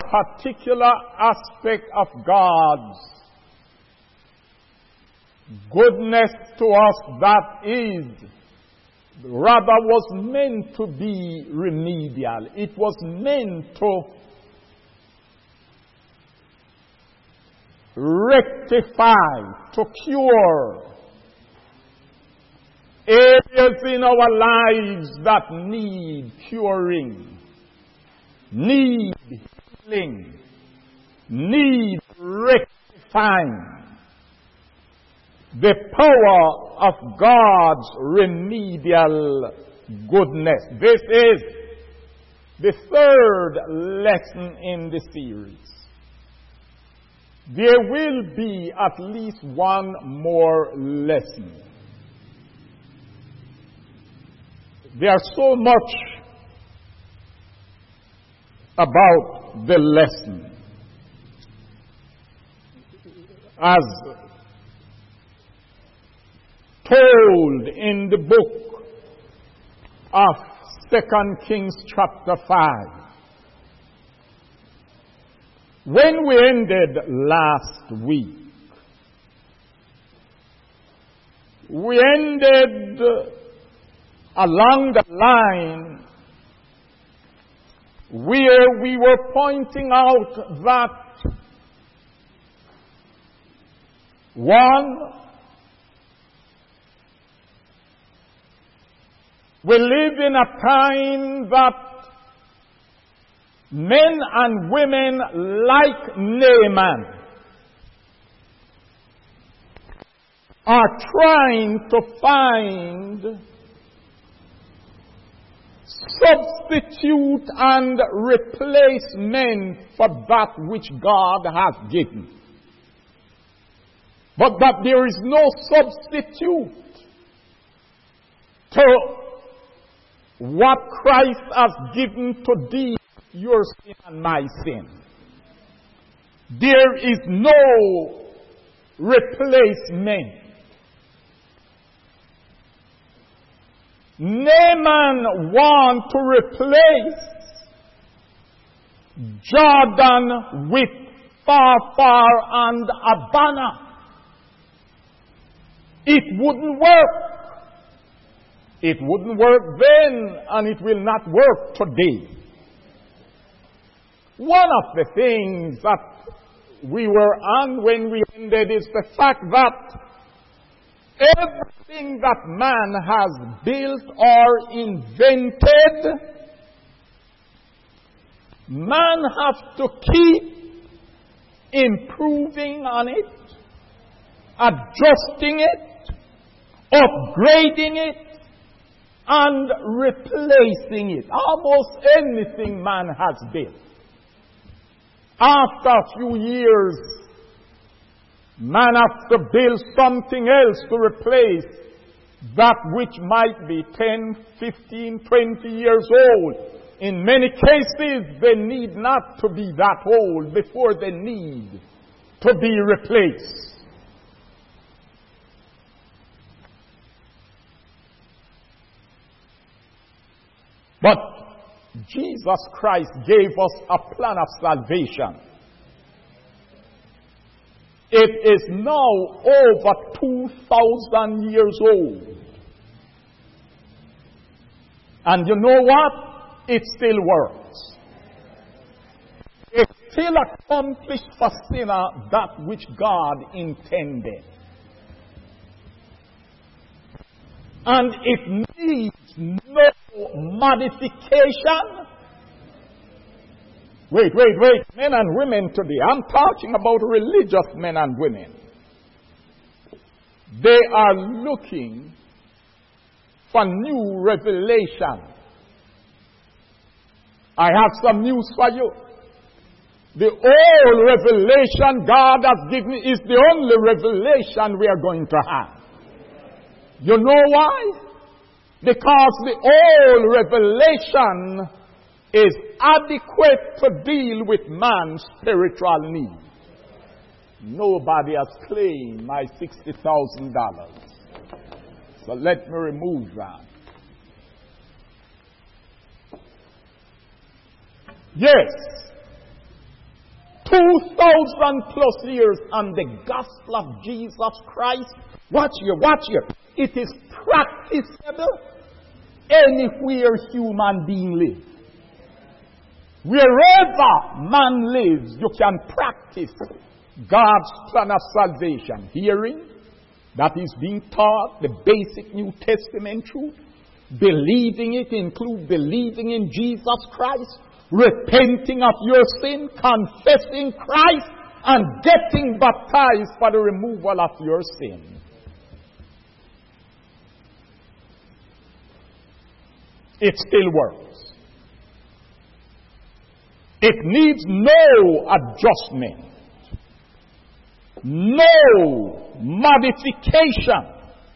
particular aspect of God's goodness to us that is, rather was meant to be remedial. It was meant to rectify, to cure areas in our lives that need curing, need healing, need rectifying. The power of God's remedial goodness. This is the third lesson in the series. There will be at least one more lesson. There's so much about the lesson. As told in the book of 2 Kings chapter 5. When we ended last week, we ended along the line where we were pointing out that one, we live in a time that men and women like Naaman are trying to find substitute and replacement for that which God has given. But that there is no substitute to what Christ has given to thee, your sin and my sin. There is no replacement. Naaman wants to replace Jordan with Pharpar and Abana. It wouldn't work. It wouldn't work then, and it will not work today. One of the things that we were on when we ended is the fact that everything that man has built or invented, man has to keep improving on it, adjusting it, upgrading it, and replacing it. Almost anything man has built. After a few years, man has to build something else to replace that which might be 10, 15, 20 years old. In many cases, they need not to be that old before they need to be replaced. But Jesus Christ gave us a plan of salvation. It is now over 2,000 years old. And you know what? It still works. It still accomplished for sinner that which God intended. And it needs no modification. Wait. Men and women today. I'm talking about religious men and women. They are looking for new revelation. I have some news for you. The old revelation God has given is the only revelation we are going to have. You know why? Because the old revelation is adequate to deal with man's spiritual need. Nobody has claimed my $60,000. So let me remove that. Yes, 2,000 plus years, and the gospel of Jesus Christ, watch here. It is practicable anywhere human being lives. Wherever man lives, you can practice God's plan of salvation. Hearing, that is being taught, the basic New Testament truth. Believing it includes believing in Jesus Christ, repenting of your sin, confessing Christ, and getting baptized for the removal of your sin. It still works. It needs no adjustment, no modification,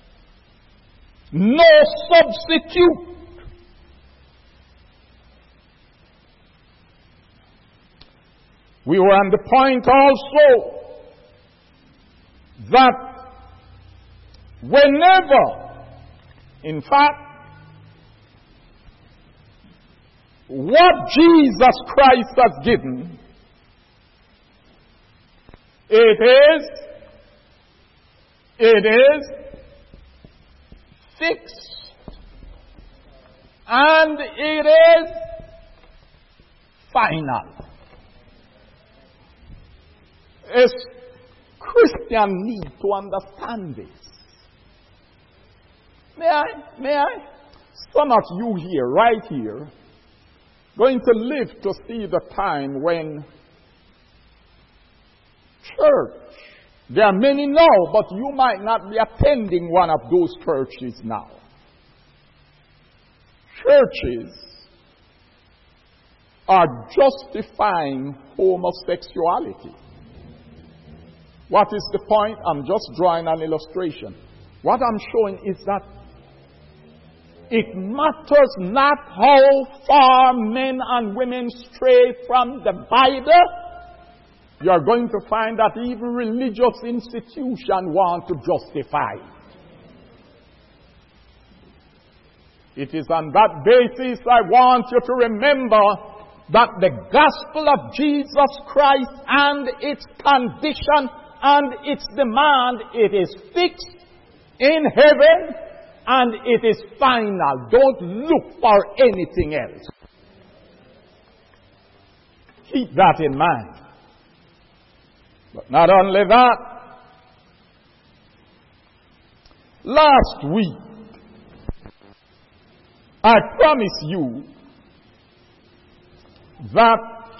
no substitute. We were on the point also that whenever, in fact, what Jesus Christ has given, it is fixed, and it is final. As Christians need to understand this. May I? Some of you here, right here, going to live to see the time when church, there are many now, but you might not be attending one of those churches now. Churches are justifying homosexuality. What is the point? I'm just drawing an illustration. What I'm showing is that it matters not how far men and women stray from the Bible. You are going to find that even religious institutions want to justify it. It is on that basis I want you to remember that the gospel of Jesus Christ and its condition and its demand, it is fixed in heaven and it is final. Don't look for anything else. Keep that in mind. But not only that, last week, I promised you that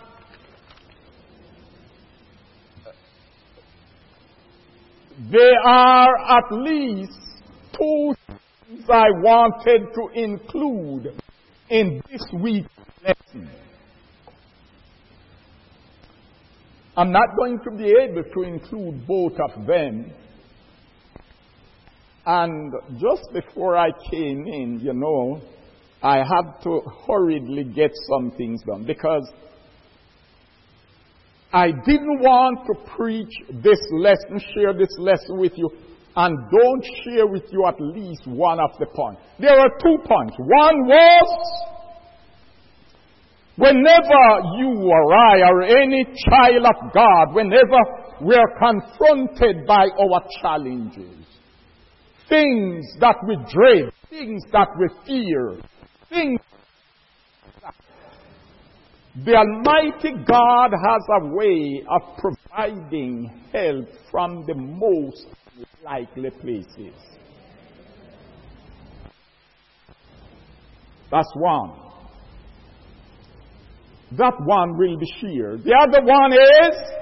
there are at least two things I wanted to include in this week's lesson. I'm not going to be able to include both of them. And just before I came in, I had to hurriedly get some things done because I didn't want to preach this lesson, share this lesson with you, and don't share with you at least one of the points. There are 2 points. One was, whenever you or I or any child of God, whenever we are confronted by our challenges, things that we dread, things that we fear, things that the Almighty God has a way of providing help from the most likely places. That's one. That one will be shared. The other one is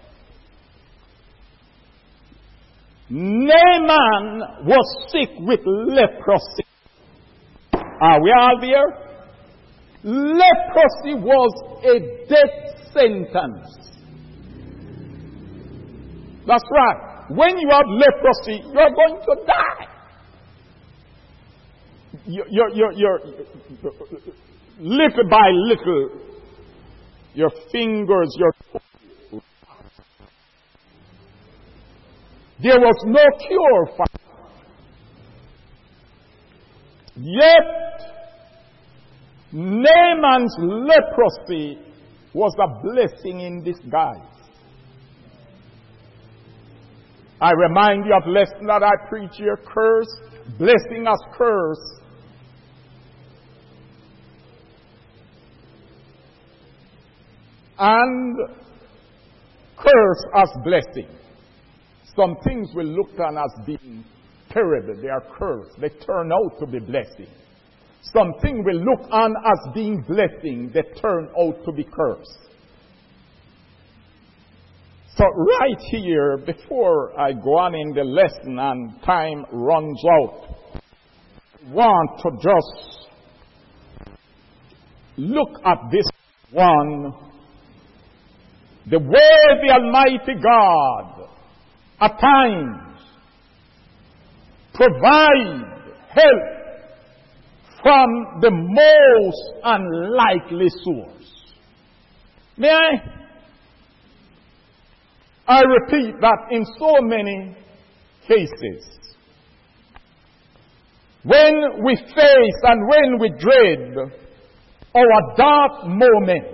Naaman was sick with leprosy. Are we all there? Leprosy was a death sentence. That's right. When you have leprosy, you're going to die. You're little by little, your fingers, your toes. There was no cure for it. Yet, Naaman's leprosy was a blessing in disguise. I remind you of lesson that I preach here, curse, blessing as curse. And curse as blessing. Some things we look on as being terrible. They are cursed. They turn out to be blessing. Some things we look on as being blessing. They turn out to be cursed. So right here, before I go on in the lesson and time runs out, I want to just look at this one. The way the Almighty God at times provide help from the most unlikely source. May I repeat that in so many cases, when we face and when we dread our dark moments,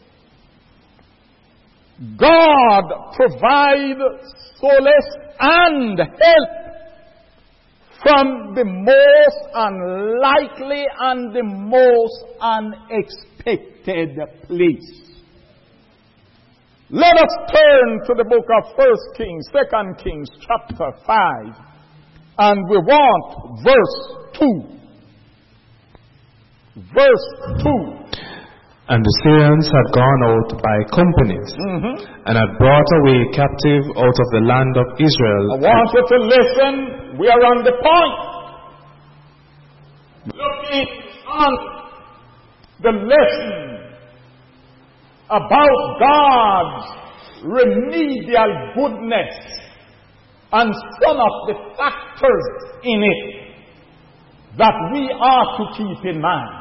God provides solace and help from the most unlikely and the most unexpected place. Let us turn to the book of 1 Kings, 2 Kings, chapter 5, and we want verse 2. Verse 2. And the Syrians had gone out by companies, and had brought away captive out of the land of Israel. I want you to listen. We are on the point. Looking on the lesson about God's remedial goodness and some of the factors in it that we are to keep in mind.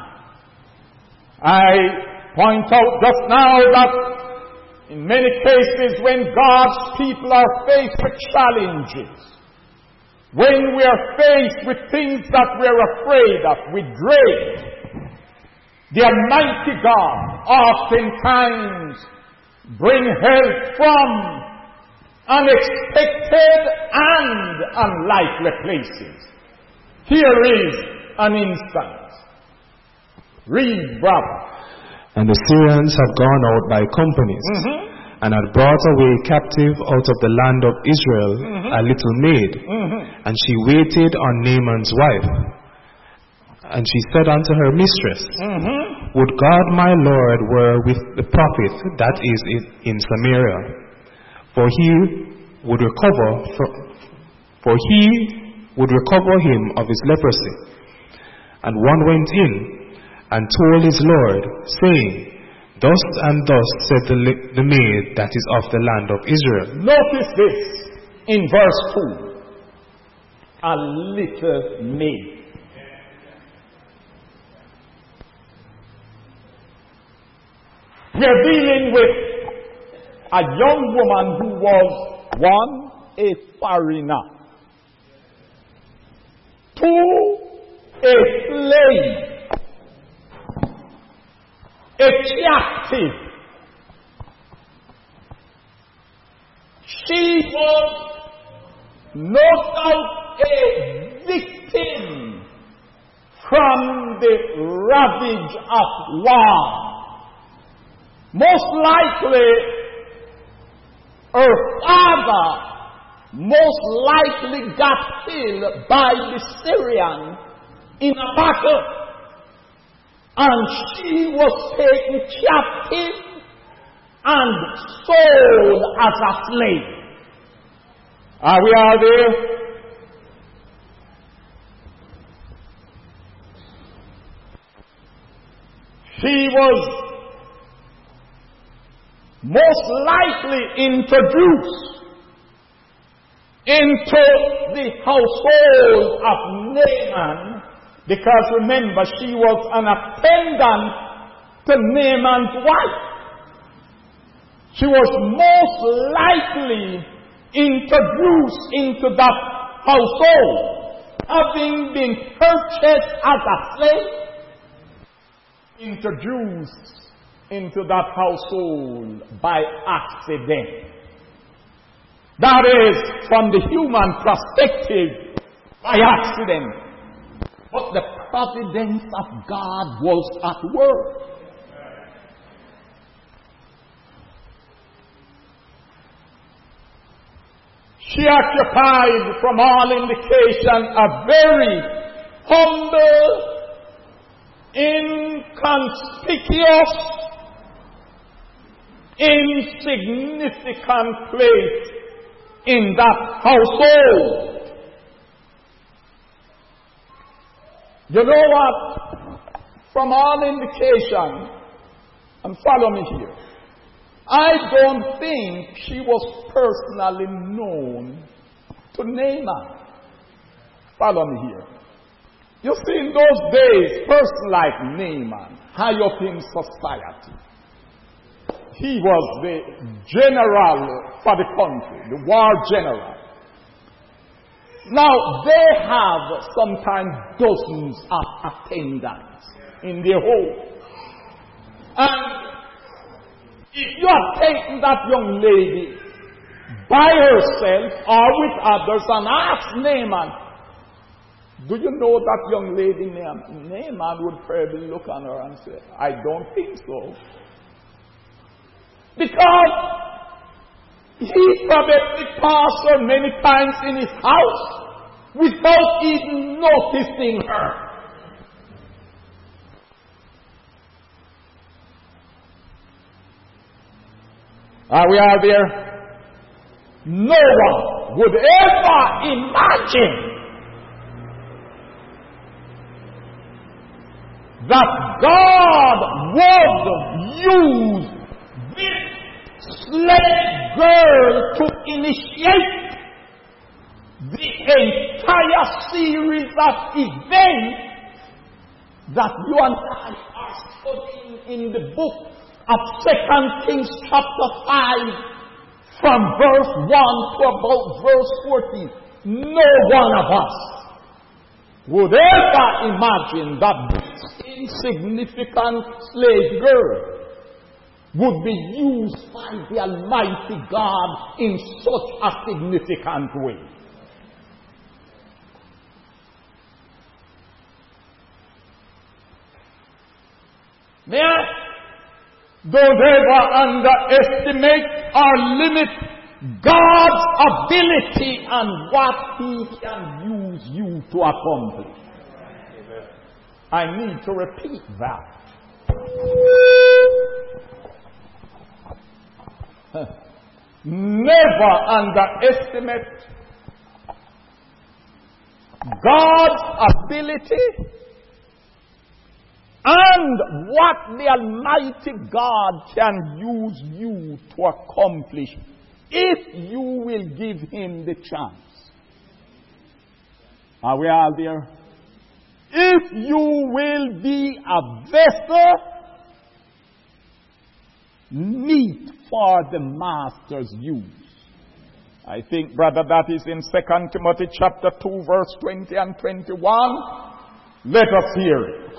I point out just now that in many cases when God's people are faced with challenges, when we are faced with things that we are afraid of, we dread, the Almighty God oftentimes bring help from unexpected and unlikely places. Here is an instance. Read, brother. And the Syrians had gone out by companies, and had brought away captive out of the land of Israel a little maid, and she waited on Naaman's wife. And she said unto her mistress, Would God my Lord were with the prophet that is in Samaria, for he would recover him of his leprosy. And one went in and told his Lord, saying, Thus and thus said the maid that is of the land of Israel. Notice this in verse 2. A little maid. We are dealing with a young woman who was, 1, a foreigner, 2, a slave, a captive. She was no doubt a victim from the ravage of war. Most likely, her father most likely got killed by the Syrian in a battle. And she was taken captive and sold as a slave. Are we all there? She was most likely introduced into the household of Naaman, because remember, she was an attendant to Naaman's wife. She was most likely introduced into that household, having been purchased as a slave, introduced into that household by accident. That is from the human perspective by accident. But the providence of God was at work. She occupied, from all indication, a very humble, inconspicuous, insignificant place in that household. You know what? From all indication, and follow me here, I don't think she was personally known to Naaman. Follow me here. You see, in those days, person like Naaman, high up in society, he was the general for the country, the war general. Now, they have sometimes dozens of attendants in their home. And if you have taken that young lady by herself or with others and asked Naaman, do you know that young lady? Naaman would probably look on her and say, I don't think so. Because he probably passed her many times in his house without even noticing her. Are we all there? No one would ever imagine that God would use this slave girl to initiate the entire series of events that you and I are studying in the book of 2 Kings chapter 5 from verse 1 to about verse 14. No one of us would ever imagine that this insignificant slave girl would be used by the Almighty God in such a significant way. May I? Don't ever underestimate or limit God's ability and what He can use you to accomplish. I need to repeat that. Never underestimate God's ability and what the Almighty God can use you to accomplish if you will give Him the chance. Are we all there? If you will be a vessel meet for the Master's use. I think, brother, that is in 2 Timothy chapter 2, verse 20 and 21. Let us hear it.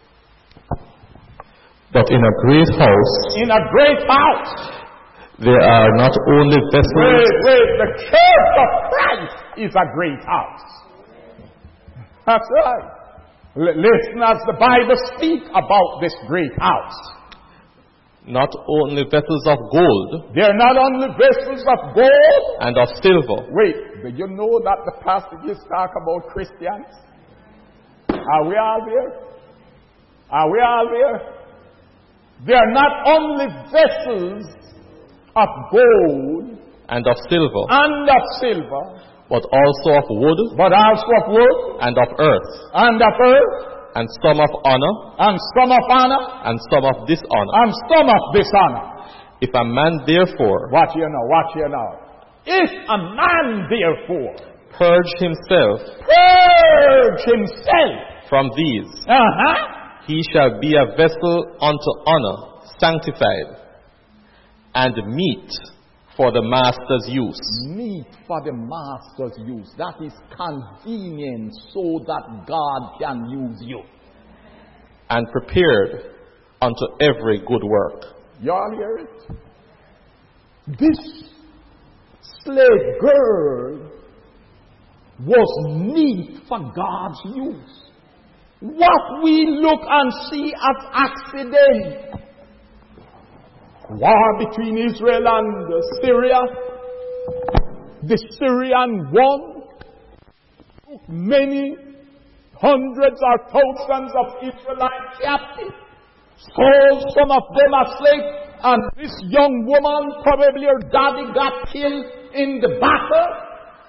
But in a great house, there are not only vessels. Wait, the church of Christ is a great house. That's right. Listen as the Bible speaks about this great house. Not only vessels of gold. They are not only vessels of gold. And of silver. Wait, do you know that the passages talk about Christians? Are we all there? Are we all there? They are not only vessels of gold and of silver, but also of wood, and of earth, and some of honor, and some of dishonor. If a man therefore, watch here now. If a man therefore purge himself from these, he shall be a vessel unto honor, sanctified, and meet for the Master's use. Meet for the Master's use. That is convenient so that God can use you. And prepared unto every good work. You all hear it? This slave girl was meat for God's use. What we look and see as accident, war between Israel and Syria, the Syrian won, took many hundreds or thousands of Israelites captive, sold some of them as slaves, and this young woman, probably her daddy, got killed in the battle.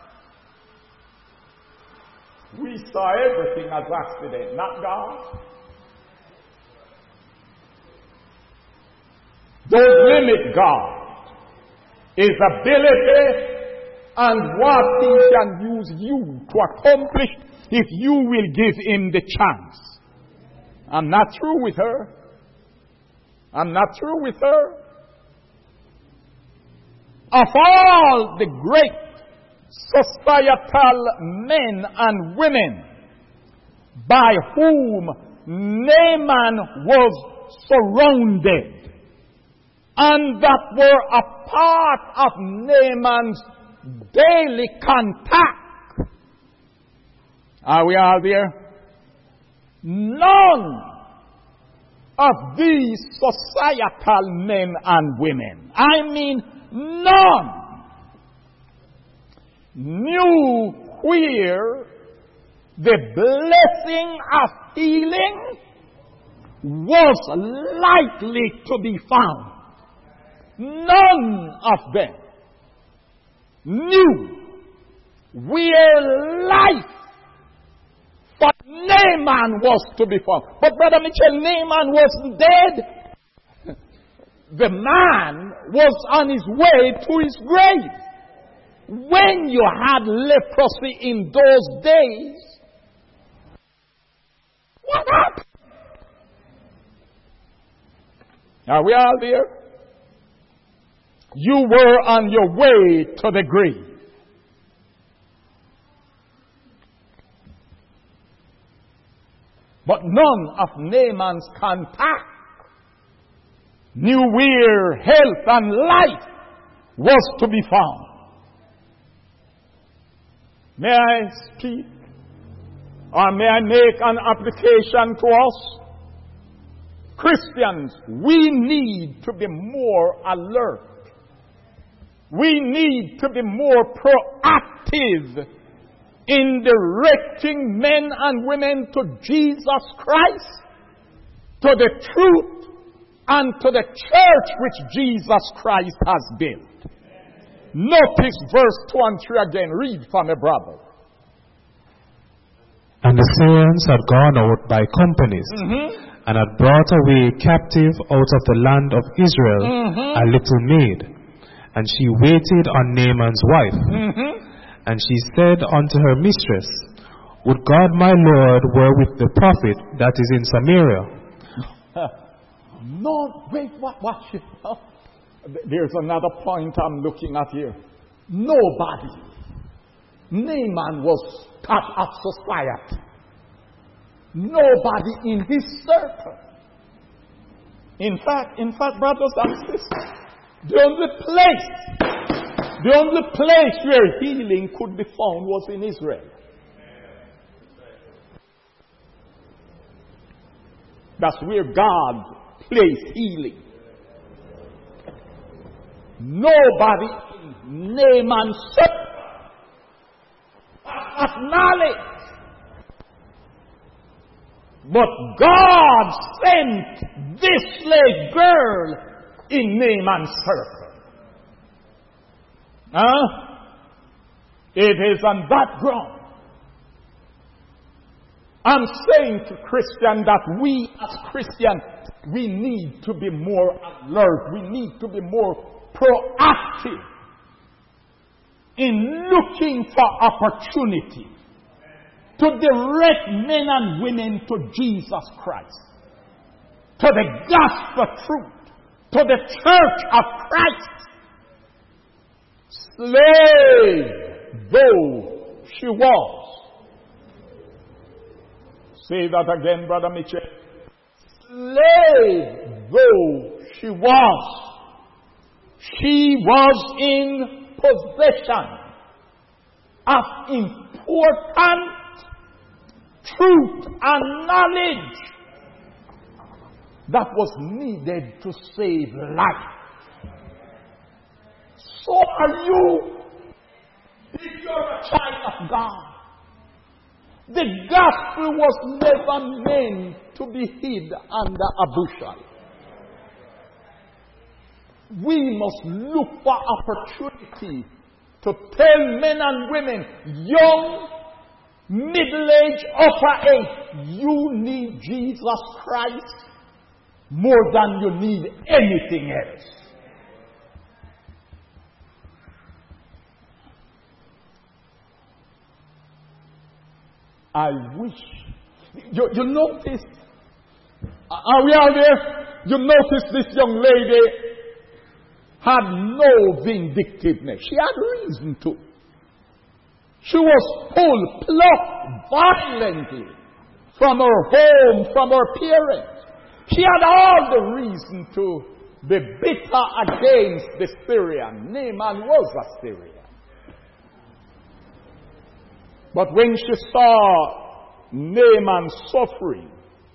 We saw everything as accident, not God. Don't limit God. His ability and what He can use you to accomplish if you will give Him the chance. I'm not through with her. I'm not through with her. Of all the great societal men and women by whom Naaman was surrounded and that were a part of Naaman's daily contact, are we all there? None of these societal men and women, I mean none, knew where the blessing of healing was likely to be found. None of them knew where life for Naaman was to be found. But Brother Mitchell, Naaman wasn't dead. The man was on his way to his grave. When you had leprosy in those days, what happened? Are we all there? You were on your way to the grave. But none of Naaman's contact knew where health and life was to be found. May I speak? Or may I make an application to us? Christians, we need to be more alert. We need to be more proactive in directing men and women to Jesus Christ, to the truth, and to the church which Jesus Christ has built. Notice verse 2 and 3 again. Read for me, brother. And the Syrians had gone out by companies, and had brought away captive out of the land of Israel a little maid. And she waited on Naaman's wife. And she said unto her mistress, Would God my Lord were with the prophet that is in Samaria? No, wait, watch it. There's another point I'm looking at here. Nobody. Naaman was part of society. Nobody in his circle. In fact, brothers and sisters, the only place where healing could be found was in Israel. That's where God placed healing. Nobody in Naaman's circle of knowledge. But God sent this slave girl in Naaman's circle. It is on that ground. I'm saying to Christians that we as Christians, we need to be more alert. We need to be more proactive in looking for opportunity to direct men and women to Jesus Christ, to the gospel truth, to the church of Christ. Slave though she was. Say that again, Brother Mitchell. Slave though she was in possession of important truth and knowledge that was needed to save life. So are you, if you're a child of God. The gospel was never meant to be hid under a bushel. We must look for opportunity to tell men and women, young, middle-aged, upper age, you need Jesus Christ more than you need anything else. I wish. You notice, are we out there? You notice this young lady had no vindictiveness. She had reason to. She was plucked violently from her home, from her parents. She had all the reason to be bitter against the Syrian. Naaman was a Syrian. But when she saw Naaman suffering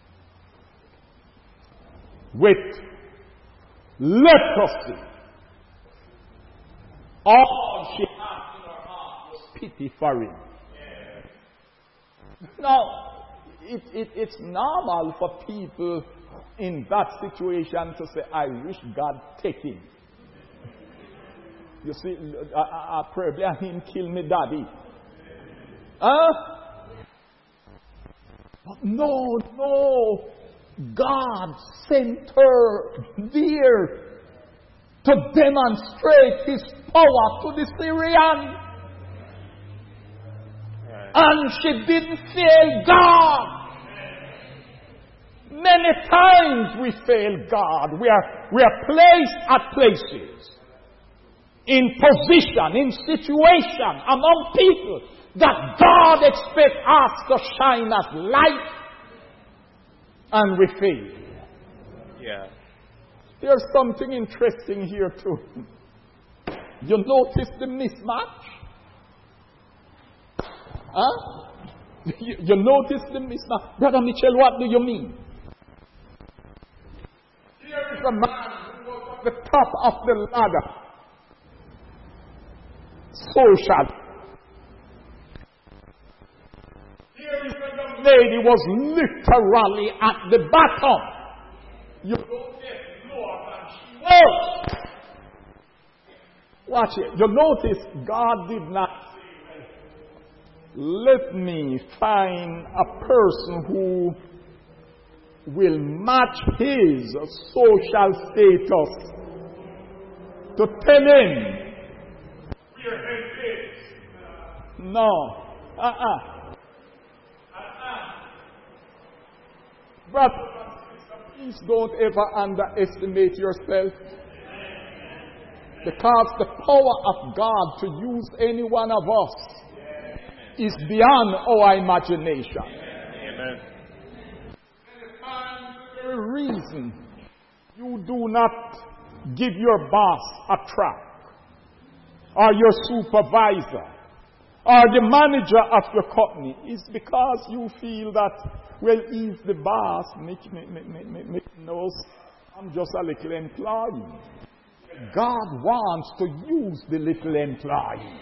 with leprosy, all she had in her heart was pity for him. Now, it's normal for people in that situation to say, I wish God take him. You see, I probably him kill me daddy. But no. God sent her there to demonstrate his power to the Syrian. And she didn't fail God. Many times we fail God. We are placed at places, in position, in situation, among people that God expects us to shine as light, and we fail. Yeah. There's something interesting here too. You notice the mismatch? Huh? You notice the mismatch? Brother Mitchell, what do you mean? Here is a man who was at the top of the ladder. Social. Here is a young lady was literally at the bottom. You don't get lower than she was. Watch it. You notice God did not say, let me find a person who will match his social status to tell him where he is. No. Brothers and sisters, please don't ever underestimate yourself. Because the power of God to use any one of us is beyond our imagination. Amen. The reason you do not give your boss a track, or your supervisor, or the manager of your company is because you feel that, well, he's the boss, no, I'm just a little employee. God wants to use the little employee.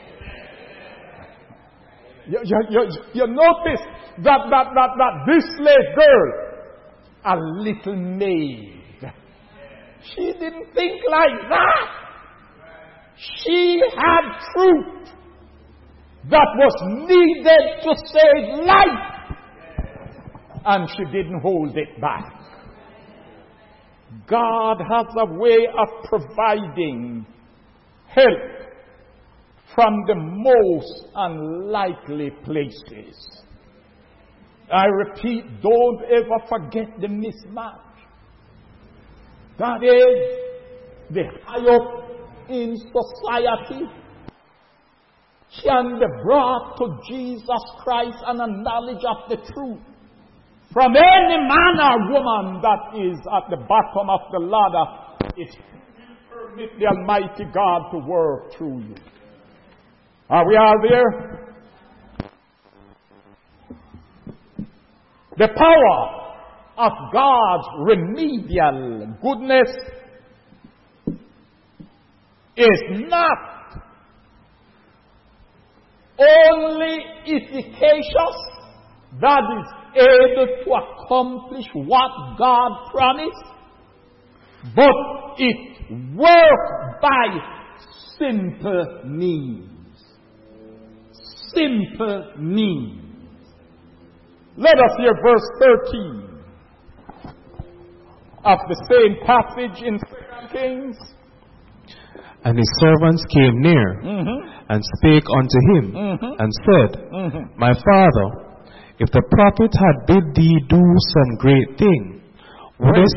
You notice that this slave girl, a little maid, she didn't think like that. She had truth that was needed to save life, and she didn't hold it back. God has a way of providing help from the most unlikely places. I repeat, don't ever forget the mismatch. That is, the high up in society can be brought to Jesus Christ and a knowledge of the truth from any man or woman that is at the bottom of the ladder. It will permit the Almighty God to work through you. Are we all there? The power of God's remedial goodness is not only efficacious, that is able to accomplish what God promised, but it works by simple means. Simple means. Let us hear verse 13 of the same passage in 2 Kings. And his servants came near and spake unto him and said, My father, if the prophet had bid thee do some great thing, wouldest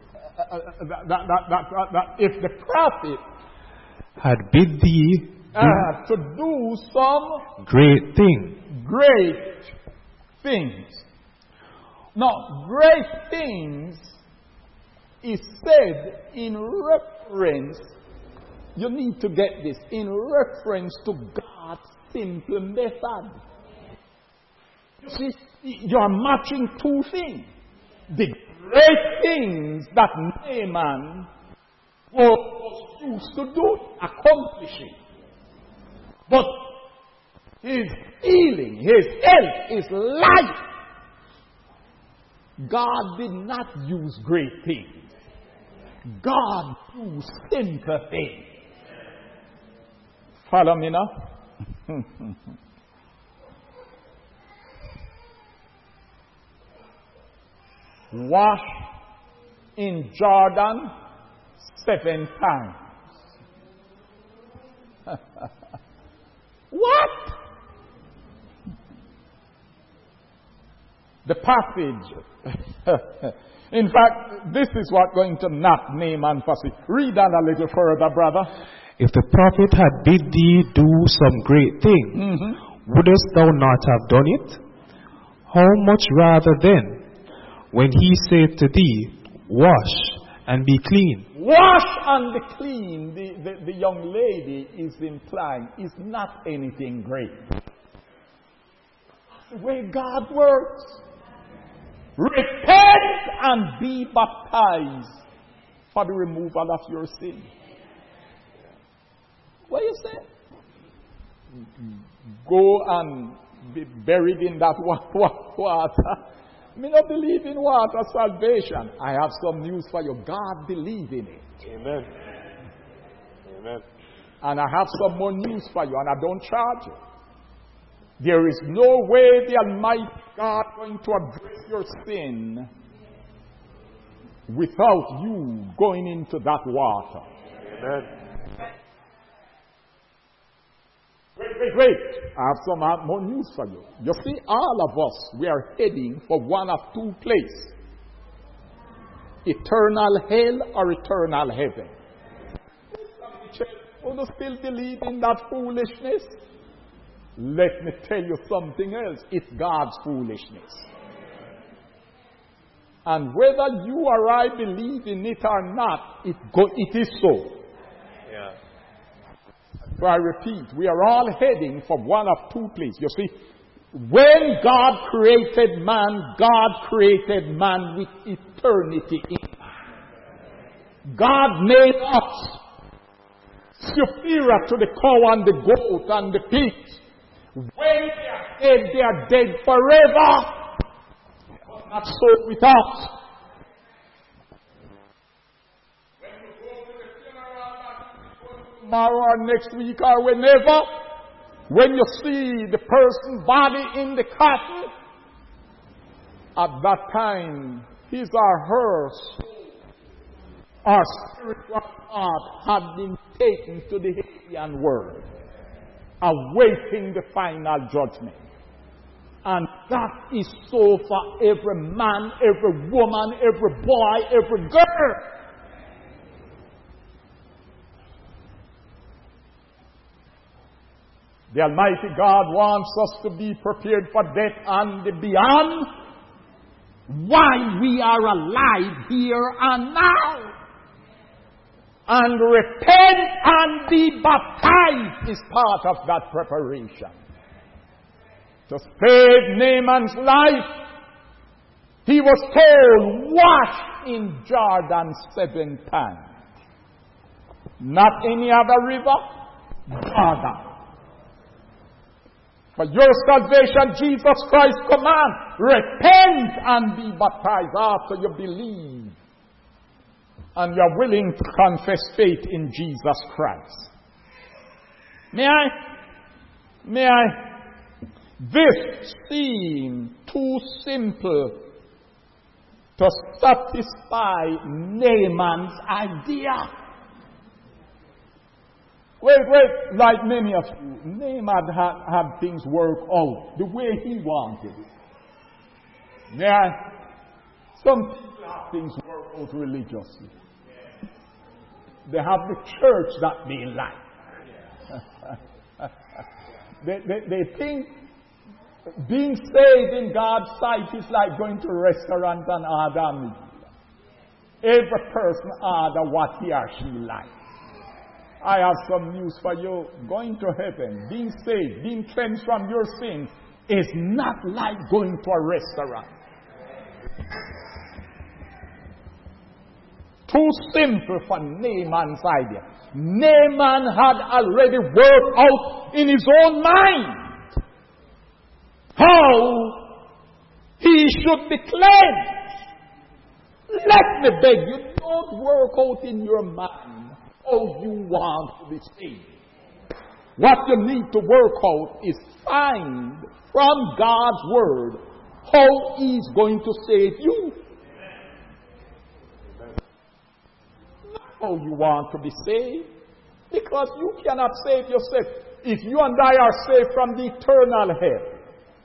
if the prophet had bid thee to do some great thing. Great things. Now, great things is said in reference, you need to get this, in reference to God's simple method. You see, you're matching two things. The great things that Naaman was used to do, accomplishing. But his healing, his health, his life, God did not use great things. God used simple things. Follow me now? Wash in Jordan 7 times. What? The passage. In fact, this is what going to knock Naaman for sleep. Read that a little further, brother. If the prophet had bid thee do some great thing, wouldest thou not have done it? How much rather then, when he said to thee, Wash and be clean? Wash and be clean, the young lady is implying, is not anything great. That's the way God works. Repent and be baptized for the removal of your sin. What you say? Go and be buried in that water. Me not believe in water salvation. I have some news for you. God believe in it. Amen. Amen. And I have some more news for you, and I don't charge you. There is no way the Almighty God going to address your sin without you going into that water. Amen. Wait. I have some more news for you. You see, all of us, we are heading for one of two places. Eternal hell or eternal heaven. You don't still believe in that foolishness? Let me tell you something else. It's God's foolishness. And whether you or I believe in it or not, it is so. Yeah. So I repeat, we are all heading for one of two places. You see, when God created man with eternity in mind. God made us superior to the cow and the goat and the pigs. When they are dead forever. But not so with us. When you go to the funeral tomorrow or next week or whenever, when you see the person's body in the coffin, at that time, his or her soul, our spiritual heart had been taken to the alien world, awaiting the final judgment. And that is so for every man, every woman, every boy, every girl. The Almighty God wants us to be prepared for death and the beyond while we are alive here and now. and repent and be baptized is part of that preparation. To save Naaman's life, he was told, wash in Jordan 7 times. Not any other river, Jordan. For your salvation, Jesus Christ commands, repent and be baptized after you believe and you are willing to confess faith in Jesus Christ. May I? This seems too simple to satisfy Naaman's idea. Wait, like many of you, Naaman had things work out the way he wanted. Yeah, some people have things work out religiously. They have the church that they like. They think being saved in God's sight is like going to a restaurant and order a meal. Every person order what he or she likes. I have some news for you. Going to heaven, being saved, being cleansed from your sins is not like going to a restaurant. Too simple for Naaman's idea. Naaman had already worked out in his own mind how he should be cleansed. Let me beg you, don't work out in your mind how you want to be saved. What you need to work out is find from God's word how He's going to save you. Not how you want to be saved. Because you cannot save yourself. If you and I are saved from the eternal hell,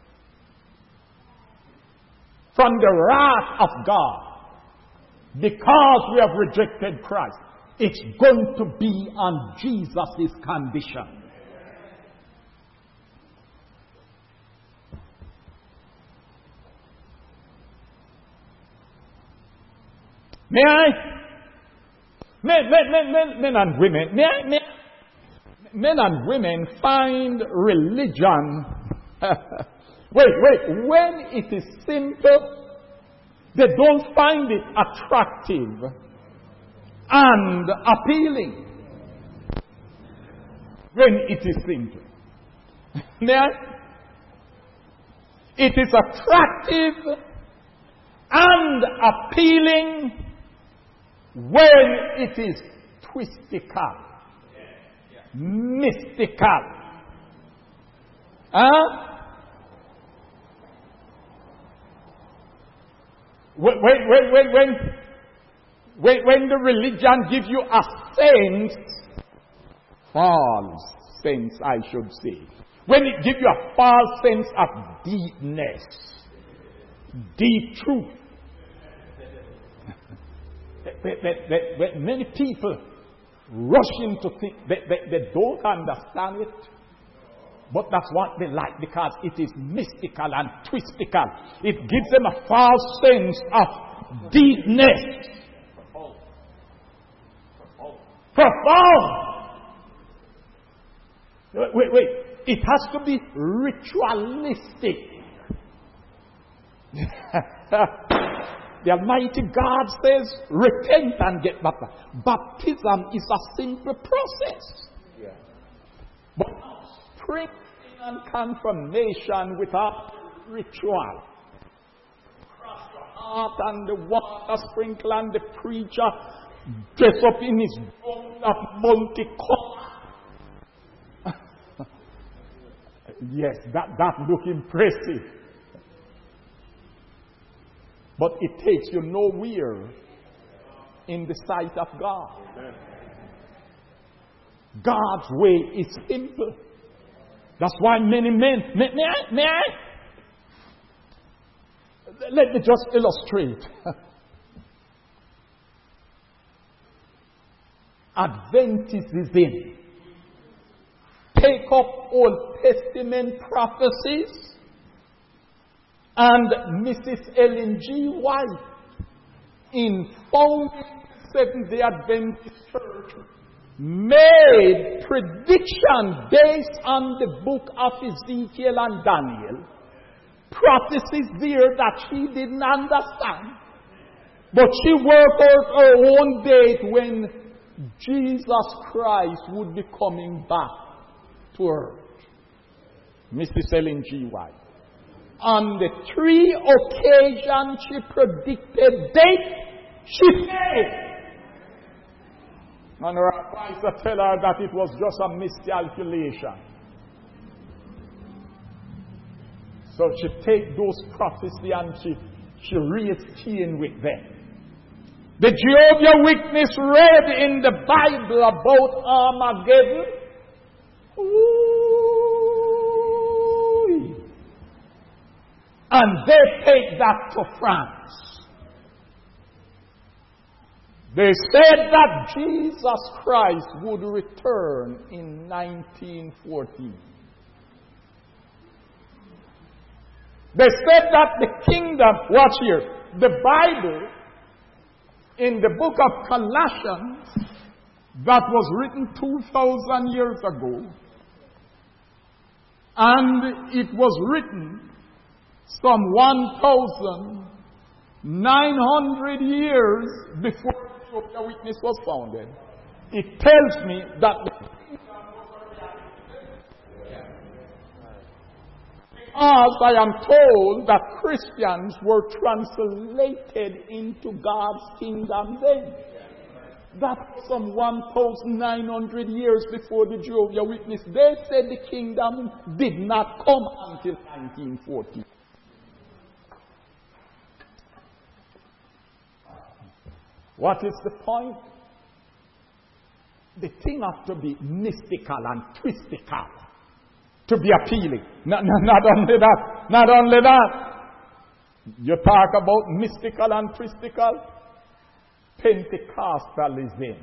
from the wrath of God, because we have rejected Christ, it's going to be on Jesus' condition. May I? Men and women, men and women find religion. Wait, when it is simple, they don't find it attractive and appealing. When it is simple. It is attractive and appealing when it is twistical, mystical. When the religion gives you a sense, false sense I should say, when it gives you a false sense of deepness, deep truth, many people rush into things, they don't understand it, but that's what they like because it is mystical and twistical. It gives them a false sense of deepness. Profound. Wait. It has to be ritualistic. The Almighty God says, repent and get baptized. Baptism is a simple process. Yeah. But sprinkling and confirmation without ritual. Cross the heart and the water sprinkle and the preacher dress up in his gown of multicolor. Yes, that look impressive. But it takes you nowhere in the sight of God. God's way is simple. That's why many men... May I? Let me just illustrate. Adventism take up Old Testament prophecies, and Mrs. Ellen G. White in founding Seventh-day Adventist Church made prediction based on the book of Ezekiel and Daniel, prophecies there that she didn't understand. But she worked out her own date when Jesus Christ would be coming back to earth. Mrs. Ellen G. White. On the 3 occasions she predicted date, she failed. And her advisor tell her that it was just a miscalculation. So she take those prophecies and she raised Cain with them. The Jehovah's Witness read in the Bible about Armageddon. Ooh. And they take that to France. They said that Jesus Christ would return in 1914. They said that the kingdom, watch here, the Bible, in the book of Colossians, that was written 2,000 years ago, and it was written some 1,900 years before the Witness was founded. It tells me that the kingdom was because I am told that Christians were translated into God's kingdom then. That's some 1,900 years before the Jehovah's Witness. They said the kingdom did not come until 1940. What is the point? The thing has to be mystical and twistical to be appealing. Not only that. You talk about mystical and twistical. Pentecostalism.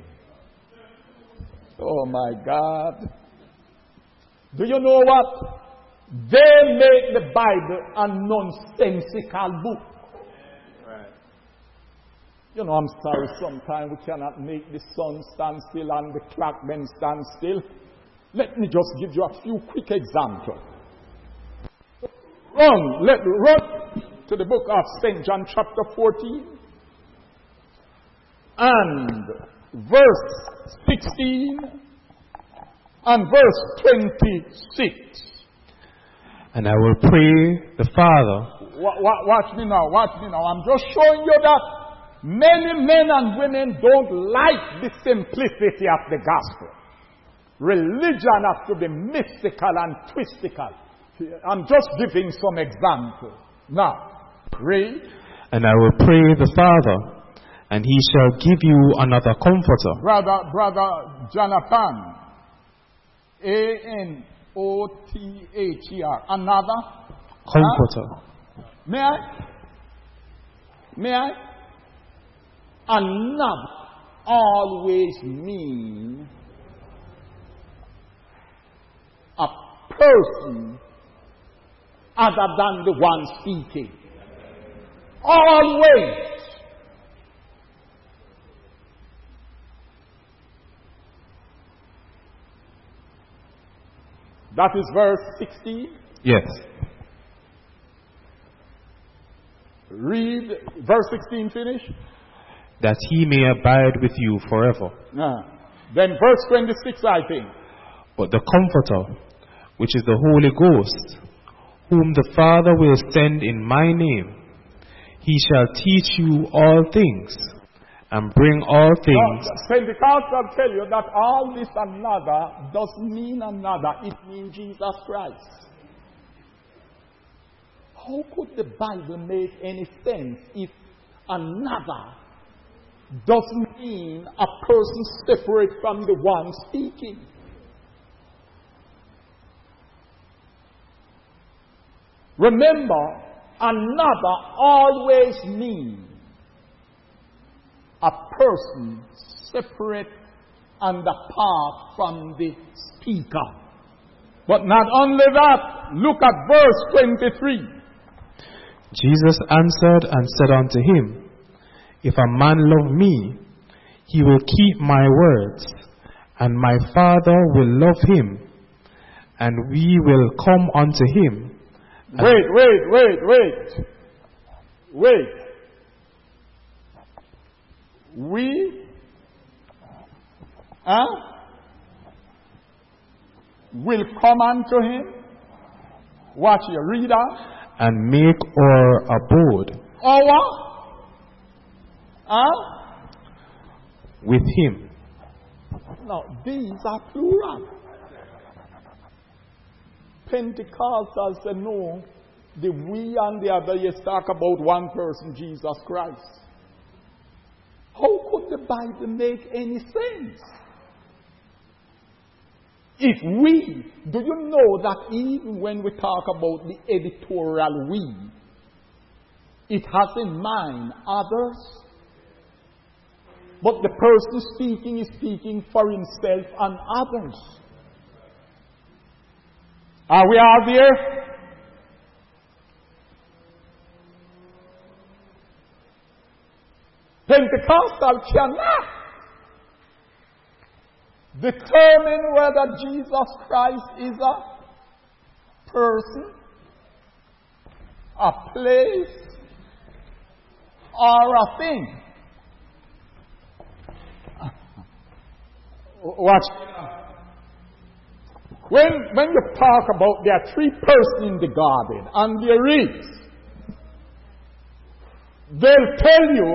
Oh my God. Do you know what? They make the Bible a nonsensical book. You know, I'm sorry, sometimes we cannot make the sun stand still and the clock then stand still. Let me just give you a few quick examples. Run to the book of St. John chapter 14 and verse 16 and verse 26. And I will pray the Father. Watch me now. I'm just showing you that many men and women don't like the simplicity of the gospel. Religion has to be mystical and twistical. I'm just giving some examples. Now, read. And I will pray the Father, and he shall give you another comforter. Brother Jonathan, Another another comforter. May I? Another always mean a person other than the one speaking. Always. That is verse 16? Yes. Read verse 16, finish. That he may abide with you forever. Then verse 26, I think. But the Comforter, which is the Holy Ghost, whom the Father will send in my name, he shall teach you all things, and bring all things. Pentecostals tell you that all this another doesn't mean another, it means Jesus Christ. How could the Bible make any sense if another doesn't mean a person separate from the one speaking? Remember, another always means a person separate and apart from the speaker. But not only that, look at verse 23. Jesus answered and said unto him, If a man love me, he will keep my words, and my Father will love him, and we will come unto him. Wait. We will come unto him. Watch your reader. And make our abode. With him. Now, these are plural. Pentecostals say no. The we and the other, you talk about one person, Jesus Christ. How could the Bible make any sense? If we, do you know that even when we talk about the editorial we, it has in mind others? But the person speaking is speaking for himself and others. Are we all there? Pentecostal cannot determine whether Jesus Christ is a person, a place, or a thing. Watch. When you talk about there are three persons in the garden, and there is, they'll tell you,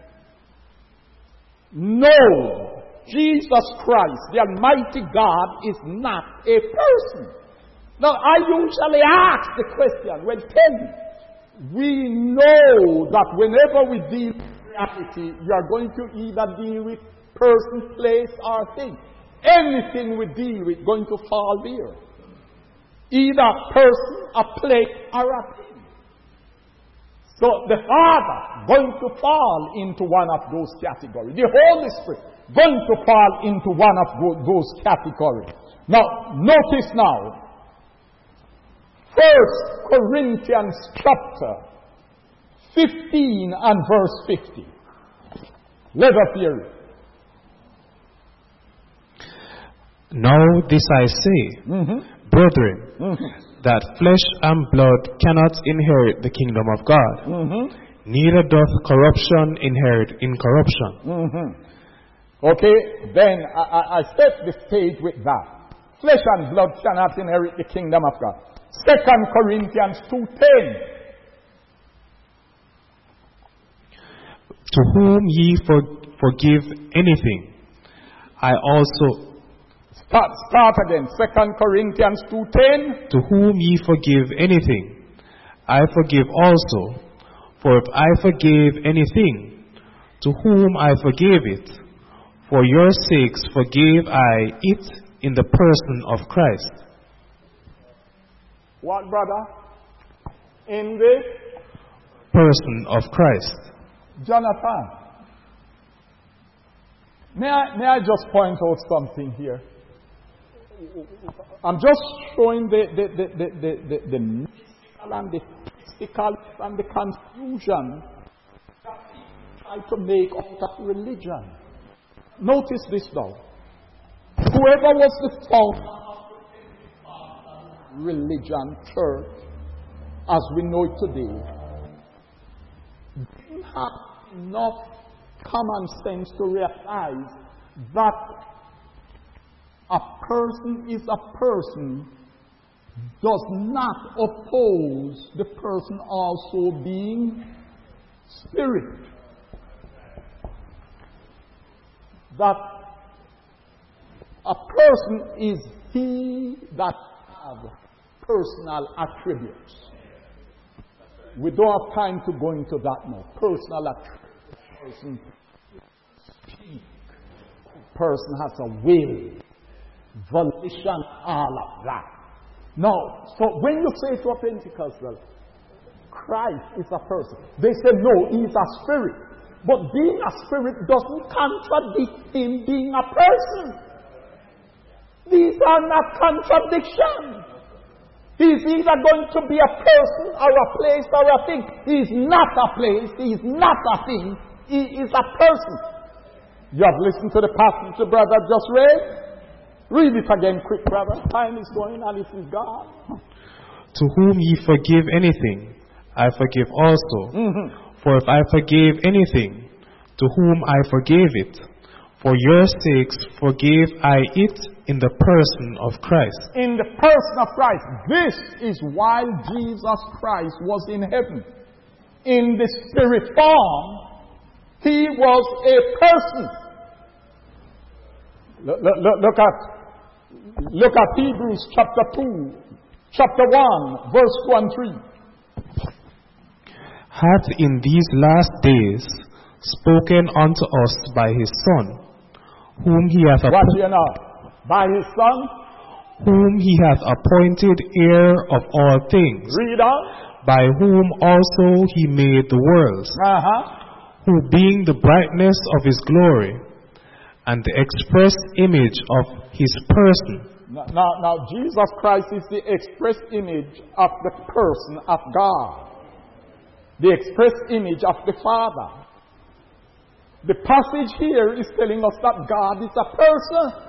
no, Jesus Christ, the Almighty God, is not a person. Now, I usually ask the question, well, tell me, we know that whenever we deal with reality, you are going to either deal with person, place, or thing. Anything we deal with going to fall there. Either a person, a place, or a thing. So the Father going to fall into one of those categories. The Holy Spirit going to fall into one of those categories. Now, notice now. 1 Corinthians chapter 15 and verse 50. Let us hear it. Now this I say, brethren, that flesh and blood cannot inherit the kingdom of God, neither doth corruption inherit incorruption. Okay, then I set the stage with that. Flesh and blood cannot inherit the kingdom of God. 2 Corinthians 2:10. To whom ye forgive anything, I also... Start again. 2 Corinthians 2:10. To whom ye forgive anything, I forgive also. For if I forgave anything, to whom I forgave it, for your sakes forgave I it in the person of Christ. What, brother? In the person of Christ. Jonathan, may I just point out something here? I'm just showing the mystical and the physical and the confusion that people try to make out of religion. Notice this now. Whoever was the founder of the religion, church, as we know it today, didn't have enough common sense to realize that a person is a person does not oppose the person also being spirit. That a person is he that has personal attributes. We don't have time to go into that now. Personal attributes. Person speak. Person has a will. Volition, all of that. Now, so when you say to a Pentecostal, Christ is a person, they say, no, he is a spirit. But being a spirit doesn't contradict him being a person. These are not contradictions. He is either going to be a person or a place or a thing. He is not a place. He is not a thing. He is a person. You have listened to the passage the brother just read? Read it again quick, brother. Time is going and it is God. To whom ye forgive anything, I forgive also. For if I forgave anything, to whom I forgave it, for your sakes forgave I it in the person of Christ. In the person of Christ. This is while Jesus Christ was in heaven. In the spirit form, he was a person. Look at Hebrews chapter 2, chapter 1, verse 2 and 3. Hath in these last days spoken unto us by his Son, whom he hath by his Son, whom he hath appointed heir of all things, read on, by whom also he made the worlds, who being the brightness of his glory, and the express image of his person. Now Jesus Christ is the express image of the person of God. The express image of the Father. The passage here is telling us that God is a person.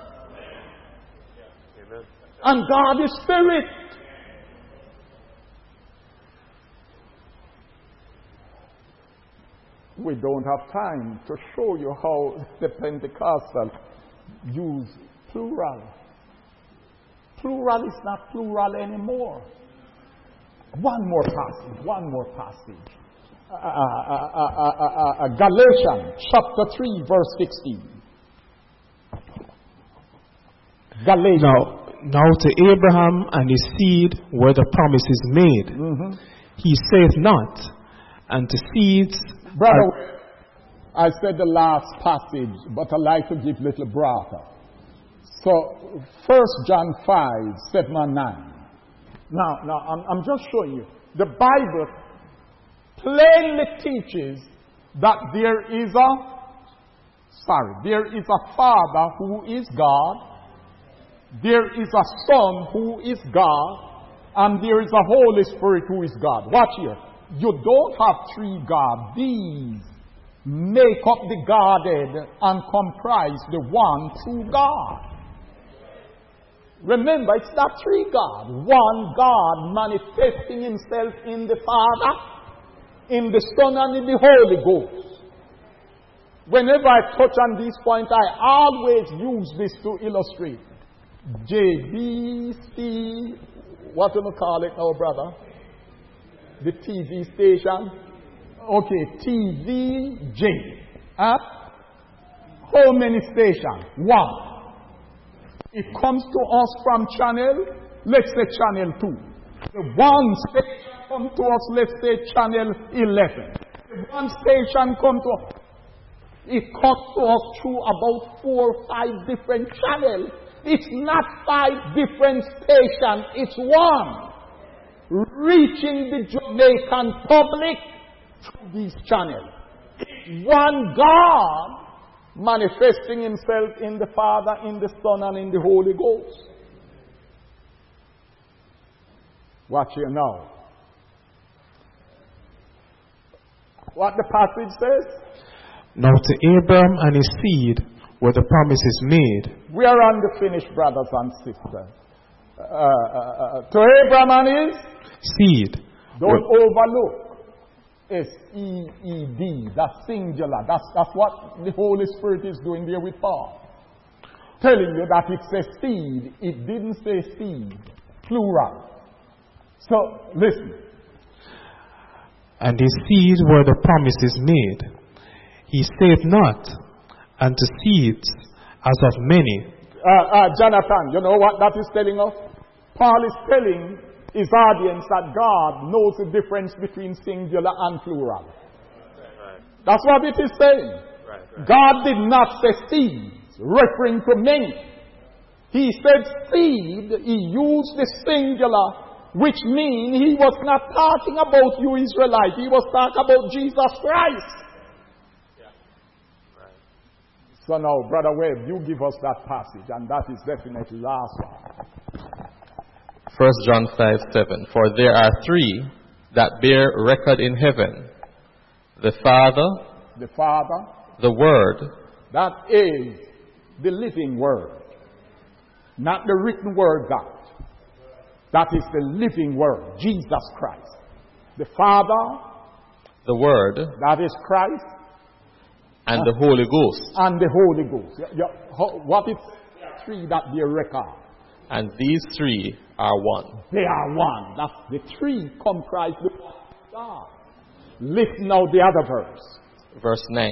And God is spirit. We don't have time to show you how the Pentecostal use plural. Plural is not plural anymore. One more passage. Galatians chapter 3 verse 16. Galatians. Now to Abraham and his seed were the promises made. He saith not, and to seeds... Brother, I said the last passage, but I like to give little brother. So, 1 John 5, 7 and 9. Now, I'm just showing you. The Bible plainly teaches that there is a Father who is God, there is a Son who is God, and there is a Holy Spirit who is God. Watch here. You don't have three gods. These make up the Godhead and comprise the one true God. Remember, it's not three gods. One God manifesting himself in the Father, in the Son, and in the Holy Ghost. Whenever I touch on this point, I always use this to illustrate. JBC, what do we call it now, brother? The TV station. Okay, TVJ. How many stations? One. It comes to us from channel, let's say channel 2. The one station comes to us, let's say channel 11. The one station comes to us. It comes to us through about 4 or 5 different channels. It's not 5 different stations, it's one. Reaching the Jamaican public through these channels. One God manifesting himself in the Father, in the Son, and in the Holy Ghost. Watch here now. What the passage says? Now to Abraham and his seed were the promises made. We are on the finish, brothers and sisters. To Abraham and his seed. Don't overlook. S-E-E-D. That's singular. That's what the Holy Spirit is doing there with Paul. Telling you that it says seed. It didn't say seed. Plural. So, listen. And his seed were the promises made. He saith not, and to seeds as of many. Jonathan, you know what that is telling us? Paul is telling his audience that God knows the difference between singular and plural. Right. That's what it is saying. Right. God did not say seeds, referring to many. He said seed, he used the singular, which means he was not talking about you Israelite. He was talking about Jesus Christ. Yeah. Right. So now, Brother Webb, you give us that passage, and that is definitely last one. 1 John 5:7. For there are 3 that bear record in heaven: the Father, the Father, the Word, That is the living word. Not the written word, that is the living word, Jesus Christ. The Father, the Word, that is Christ, and the Holy Ghost. And the Holy Ghost. What is three that they record? And these three are one. They are one. That's the three comprise the one God. Listen now the other verse. Verse 9.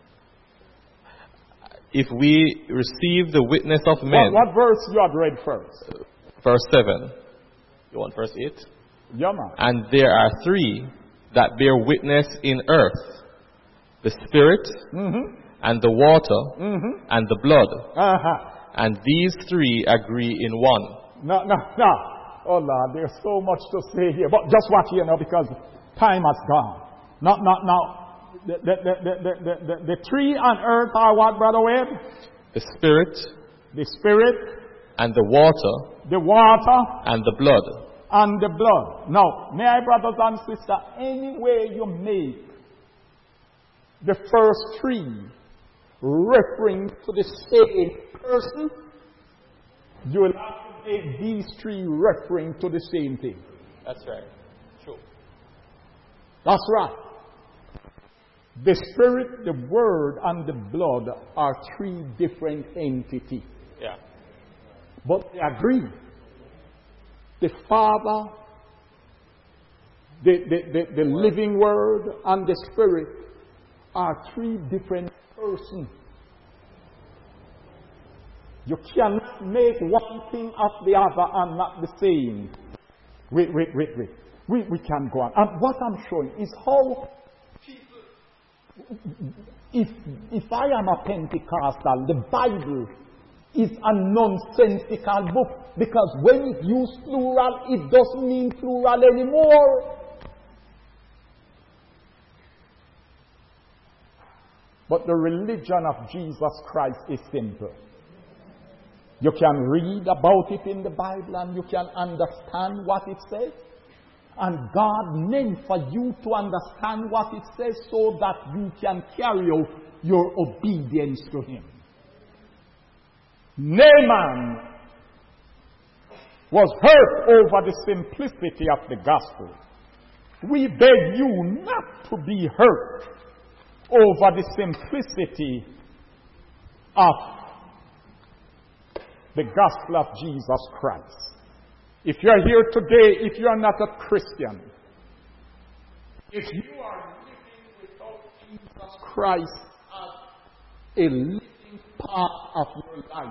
If we receive the witness of men. What verse you had read first? Verse 7. You want verse 8? Yeah, man. And there are three that bear witness in earth: the Spirit, and the water, and the blood. And these three agree in one. No. Oh Lord, there's so much to say here. But just watch here now, because time has gone. Now. The three on earth are what, Brother Webb? The Spirit. The Spirit. And the water. The water. And the blood. And the blood. Now, may I, brothers and sisters, any way you make the first three referring to the same person, you will have to make these three referring to the same thing. That's right. True. That's right. The Spirit, the Word, and the blood are three different entities. Yeah. But they agree. The Father, the living Word, and the Spirit are three different persons. You cannot make one thing of the other and not the same. Wait. We can go on. And what I'm showing is how if I am a Pentecostal, the Bible is a nonsensical book, because when it uses plural, it doesn't mean plural anymore. But the religion of Jesus Christ is simple. You can read about it in the Bible and you can understand what it says. And God meant for you to understand what it says so that you can carry out your obedience to Him. Naaman was hurt over the simplicity of the gospel. We beg you not to be hurt over the simplicity of the gospel of Jesus Christ. If you are here today, if you are not a Christian, if you are living without Jesus Christ as a living part of your life,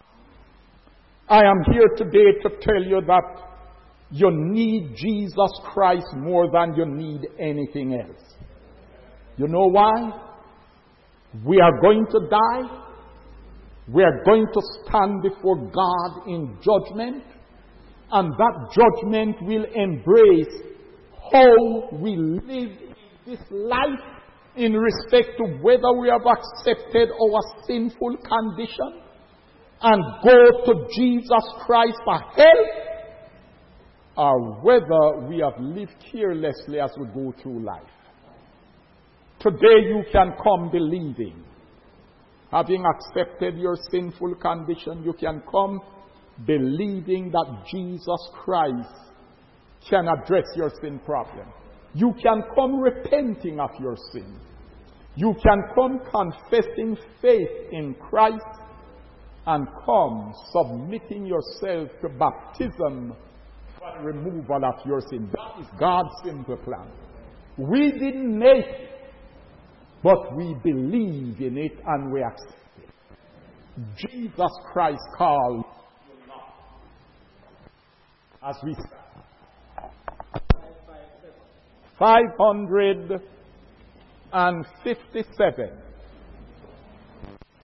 I am here today to tell you that you need Jesus Christ more than you need anything else. You know why? We are going to die. We are going to stand before God in judgment. And that judgment will embrace how we live in this life in respect to whether we have accepted our sinful condition and go to Jesus Christ for help, or whether we have lived carelessly as we go through life. Today you can come believing. Having accepted your sinful condition, you can come believing that Jesus Christ can address your sin problem. You can come repenting of your sin. You can come confessing faith in Christ and come submitting yourself to baptism for the removal of your sin. That is God's simple plan. We didn't make it, but we believe in it and we accept it. Jesus Christ called as we stand. 557.